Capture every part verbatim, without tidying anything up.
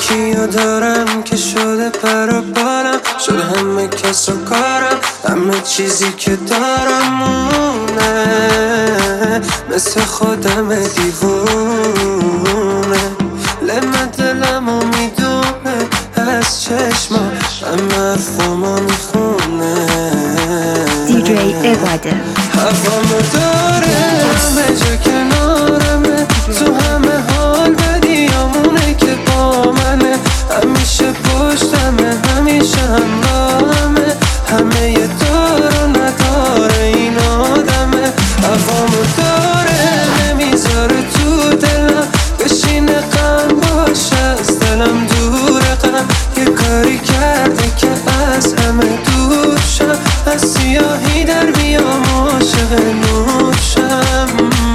یکیو دارم که شده پر و بالم، شده همه کس و کارم، همه چیزی که دارم مونه، مثل خودم دیوونه. لمه دلمو میدونه از چشما، همه حرفامو میخونه. دی جی عباده هوامو داره، همه جا کنارمه، تو همه حال بدیامونه که با منه، همیشه پشتمه، همیشه همراهمه، همه یه دار و نداره این آدمه. هوامو داره، نمیذاره تو دلم بشینه غم باشه، از دلم دوره غم، یه کاری کرده که از همه دور شم، از سیاهی در بیام عاشق نور شم.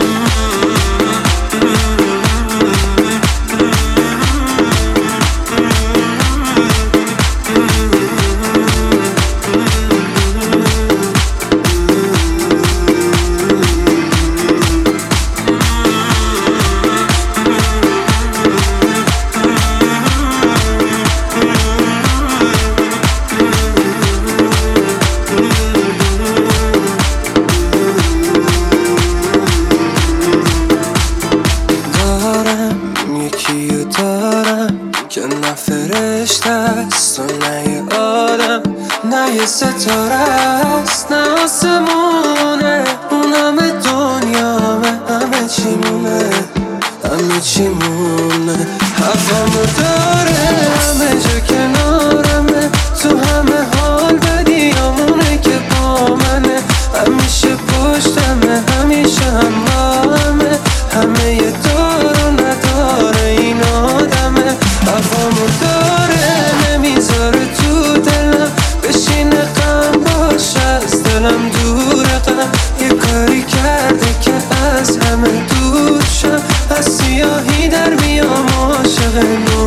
یکیو دارم که نه فرشته است و نه یه آدم، نه یه ستاره است نه آسمونه، اون همه دنیامه، همه چی مونه، همه چی مونه. هوامو داره، همه جا کنارمه، تو همه حال بدیامونه که با منه، همیشه پشتمه، همیشه همراهمه، همه یه دار و نداره این آدمه. هوامو داره، نمیذاره تو دلم بشینه غم باشه، از دلم دوره غم، یه کاری کرده که از همه دور شم، از سیاهی در بیام عاشق نور.